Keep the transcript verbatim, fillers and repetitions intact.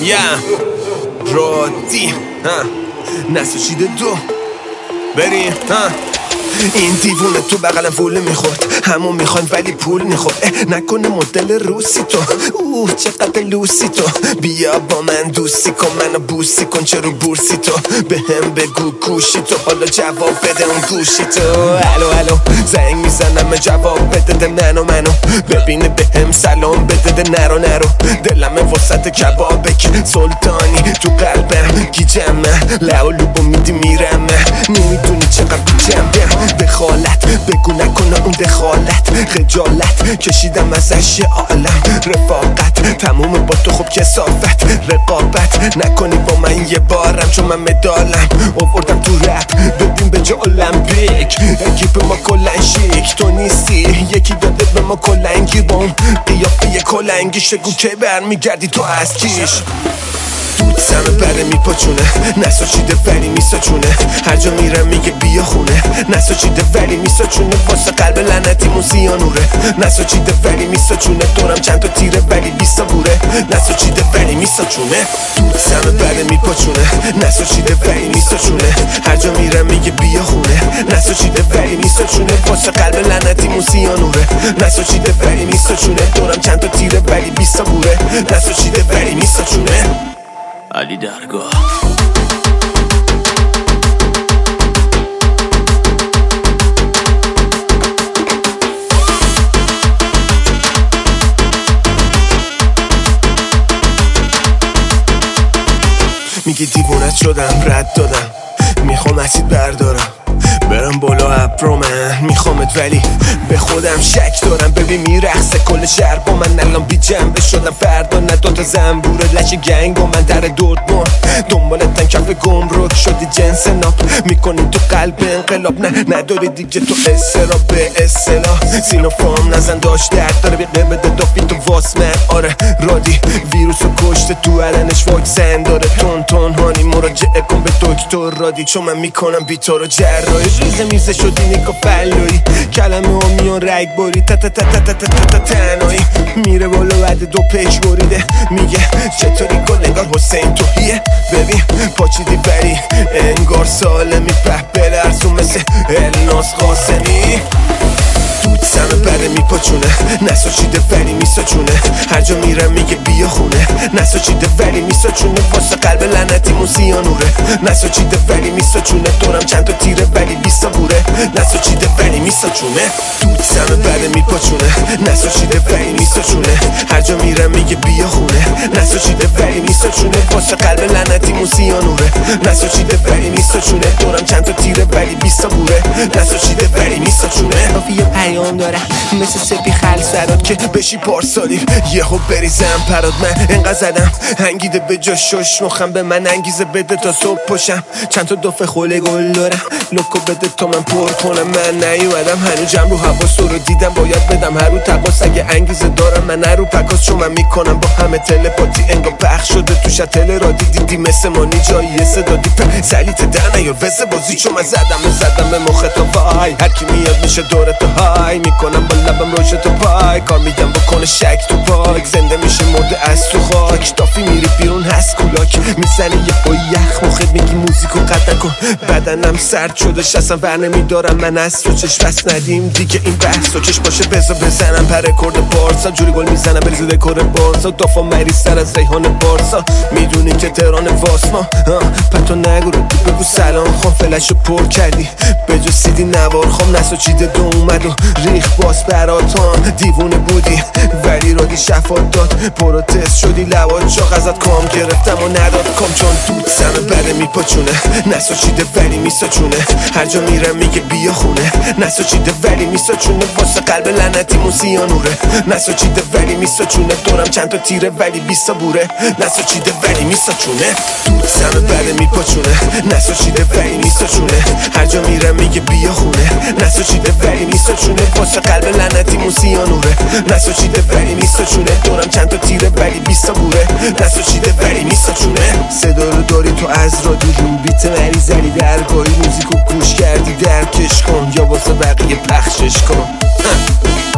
یا رادی نسوشیده دو بریم این دیوونه تو بغلم فول میخورد، همون میخوان ولی پول میخورد. نکنه مدل روسی تو، اوه چقدر لوسی تو. بیا با من دوستی کن، منو بوسی کن، چرا بورسی تو. به هم بگو کوشی تو، حالا جواب بده اون گوشی تو. الو الو زنگ میزنم جواب بده ده منو منو ببینه به هم سلام بده ده نرو نرو. دلم وسط کبابک سلطانی تو قلبم گیجمه، لعو لوبو میدی میرم نمیدونی چقدر بیجمه. دخالت بگو نکنه اون دخالت، خجالت کشیدم ازش یه عالم. رفاقت تموم با تو خوب کسافت، رقابت نکنی با من یه بارم چون من مدالم آوردم تو رپ بدیم به جا المپیک. اکیپ ما کلن شیک تو نیستی، یکی داده به ما کلنگی با اون قیافه یه کلنگی. شگو که برمیگردی تو از کیش دوستم بره میپاچونه، نساچیده ولی میساچونه. هر جا میرم میگه بیا خونه، نساچیده ولی میساچونه. واسه قلب لعنتی موسیانوره، نساچیده ولی میساچونه. دورم چند تا تیره ولی بیستا بوره، نساچیده ولی میساچونه. دوستم بره میپاچونه، نساچیده ولی میساچونه. هر جا میرم میگه بیا خونه، نساچیده ولی میساچونه. واسه قلب لعنتی موسیانوره، نساچیده ولی میساچونه. دورم چند تا تیره ولی بیستا بوره، نساچیده ولی میساچونه. علی درگاه میگه دیوونت شدم رد دادم، میخوام اسید بردارم برم بالا ابرو. من میخوامت ولی به خودم شک دارم. ببین میرخصه کل شهر با من، الان بی جنبه شدم. فردا نه دوتا زنبوره لش گنگ با من در دورتمون دنبالتن کف گمرک شدی جنس ناب. میکنی تو قلب انقلاب، نه نداری دیگه تو استراب. به اصطلاح سینوفارم نزن داشت درد داره، بیقه بده دافی تو واسمن. آره رادی ویروسو کشته تو علنش واکسن داره. تون تون هانی مراجعه کن به دکتر رادی، چون من میکنم بی تو رو جراحی. ریزه میزه شدی نیکا فلوی، کلمه ها میان رگ باری تا تا تا تا تا تا تا تنهایی. میره بالا بعد دو پیش بریده، میگه چطوری گل انگار حسین توهیه. ببین پاچیدی بری انگار سالمی، په بلرزون مثل الناس قاسمی. دوستم بره میپاچونه، نساچیده ولی میساچونه. هر جا میرم میگه بیا خونه، نساچیده ولی میساچونه. واسه قلب لعنتی موسیانوره، نساچیده ولی میساچونه. دورم چند تا تیره ولی بیستا بوره، نساچیده ولی میساچونه. دوستم بره میپاچونه، نساچیده ولی میساچونه. هر جا میرم میگه بیا خونه، نساچیده ولی میساچونه. واسه قلب لعنتی موسیانوره، نساچیده ولی میساچونه. دورم چند تا تیره ولی بیستا بوره، نساچیده ولی میساچونه. پیام دارم مثل سپی خل سرات که بشی پارسالی یهو بریزم پرات. من انقدر زدم انگیده به جا شش مخم، به من انگیزه بده تا صبح پاشم. چند تا دفعه خوله گل دارم لوکو بده تا من پر کنم. من نیومدم هنو جمع رو حواس رو دیدم، باید بدم هر رو تقاس اگه انگیزه دارم. من نرو پکاس چون من میکنم با همه تلپاتی. انگار پخش شده تو شتل را دیدی مثل مانی جایی صدادی پر سلیت دهنه یا وزه بازی. چون من زدم زدم به مخ تو وای، هر کی میاد میشه دور تو های. میکنم با لبم روش تو پای، کار میگم بکنه شک تو پاک. زنده میشه مرده از تو خاک، دافی میری بیرون هست کولاک. میزنی یه با یخ مخت میگی موزیکو قطع کن. بدنم سرد شده شستم ور نمیدارم من از تو. چش بس ندیم دیگه این بحث و چش باشه بزا بزنم پر رکورد بارسا. جوری گل میزنم بریزه دکور بارسا. دافا مریض‌تر از ریحان بارسا. میدونی که تهران واسما پتو نگو رو بگو سلام خان. فلشو پر کردی به جو سیدی نوار خام. نساچیده دو اومد و ریخ باز براتان. دیوونه بودی ولی رادی شفات داد، پروتست شدی لوات چاق ازت کام گرفتم و نداد کام. چون دوستم بره میپاچونه، نساچیده ولی میساچونه. هر جا میرم میگه بیا خونه، نساچیده ولی میساچونه. واسه قلب لعنتی موسیانوره، نساچیده ولی میساچونه. دورم چند تا تیره ولی بیستا بوره، نساچیده ولی میساچونه. دوستم بره میپاچونه، نساچیده ولی میساچونه. هر جا میرم میگه بیا خونه، نساچیده ولی میساچونه. واسه قلب لعنتی موسیانوره، نساچیده ولی میساچونه. دورم چند تا تیره ولی بیستا بوره، نساچیده ولی میساچونه. صدا رو داری تو از رادیو رو بیت مریض علی درگاهی. موزیکو گوش کردی درکش کن یا واسه بقیه پخشش کن.